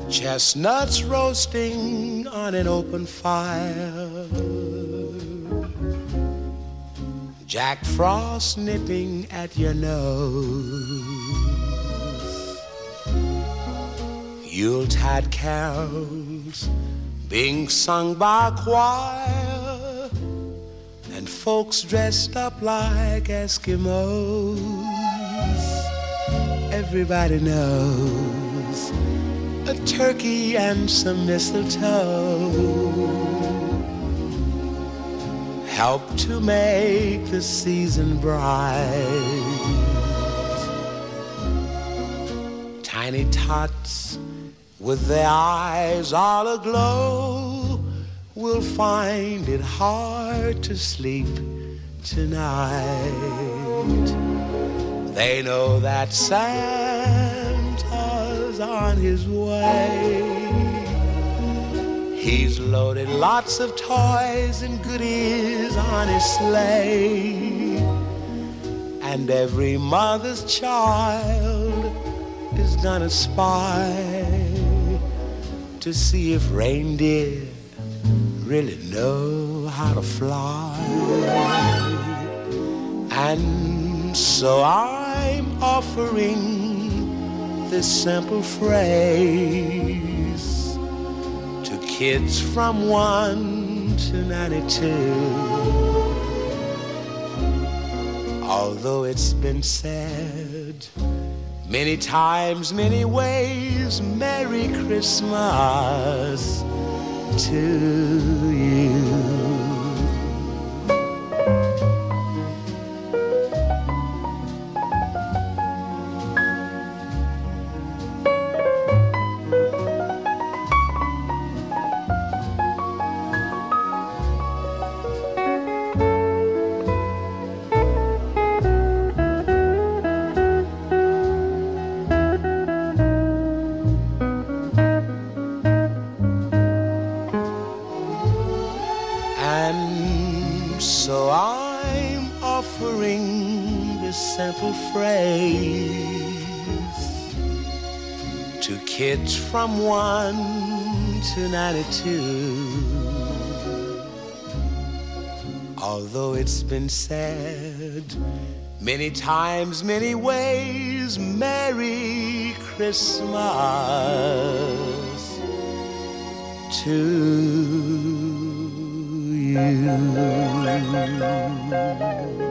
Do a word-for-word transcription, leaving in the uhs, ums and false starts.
Chestnuts roasting on an open fire, Jack Frost nipping at your nose, Yuletide carols being sung by a choir, and folks dressed up like Eskimos. Everybody knows a turkey and some mistletoe help to make the season bright. Tiny tots with their eyes all aglow will find it hard to sleep tonight. They know that Santa's on his way. He's loaded lots of toys and goodies on his sleigh, and every mother's child is gonna spy to see if reindeer really know how to fly. And so I'm offering this simple phrase to kids from one to ninety-two. Although it's been said many times, many ways, Merry Christmas to you. So I'm offering this simple phrase to kids from one to ninety-two. Although it's been said many times, many ways, Merry Christmas to you.